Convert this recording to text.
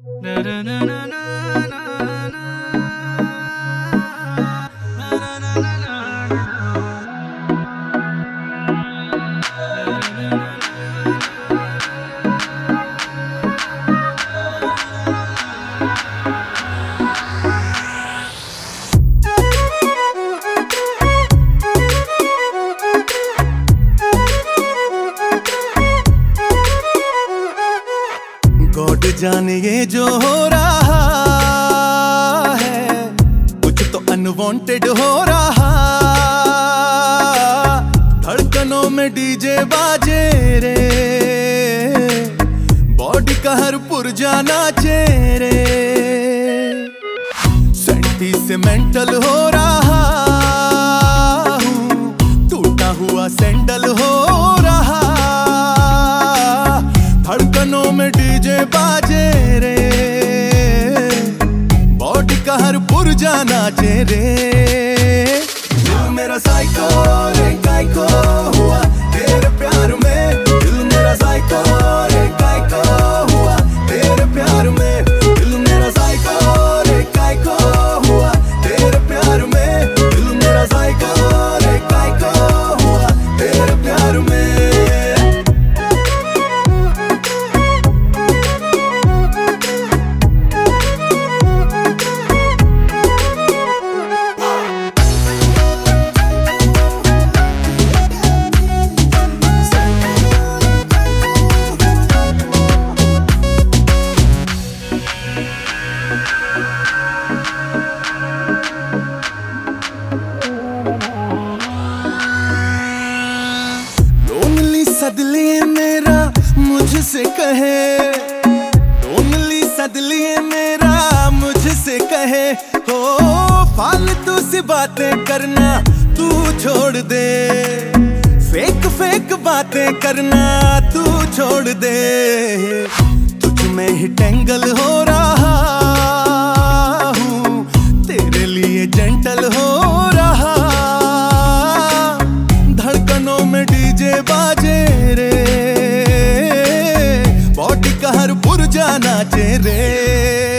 God जाने ये जो हो रहा है, कुछ तो अनवांटेड हो रहा। धड़कनों में डीजे बाजे रे, बॉडी का हर पुर्जा नाचे रे। सेंटिमेंटल हो रहा हूँ, टूटा हुआ सैंडल हो रहा। धड़कनों में डीजे बाजे रे, बॉडी का हर पुर्जा नाचे रे। दिल मेरा साइको रे काइको हुआ तेरे प्यार में। दिल मेरा साइको रे काइको हुआ तेरे प्यार में। दिल मेरा साइको रे काइको हुआ तेरे प्यार में। दिल मेरा साइको रे काइको हुआ तेरे प्यार में। सदलिए मेरा मुझसे कहे, ओनली सदलिए मेरा मुझसे कहे। हो फालतू सी बातें करना तू छोड़ दे, फेक फेक बातें करना तू छोड़ दे। तुझ में ही टेंगल हो रहा हूँ, तेरे लिए जेंटल हो रहा। धड़कनों में डीजे बाजे रे, बॉडी का हर पुर्जा नाचे रे।